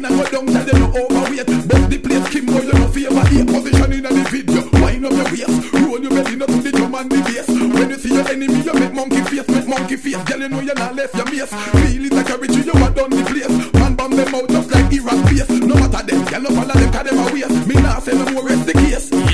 wine and go down, tell you no overweight. But the place Kimbo, you no favor here. Position in the video, wine up your waist. Roll your belly, not to the drum and the bass. When you see your enemy, you make monkey face, make monkey face. Girl, you know you're not left your mace. Feel it like a rich, you are done the place. Man bomb them out just like Iraq base. No matter them, girl, no follow them, cause them a waste. Me nah say no more rest the case.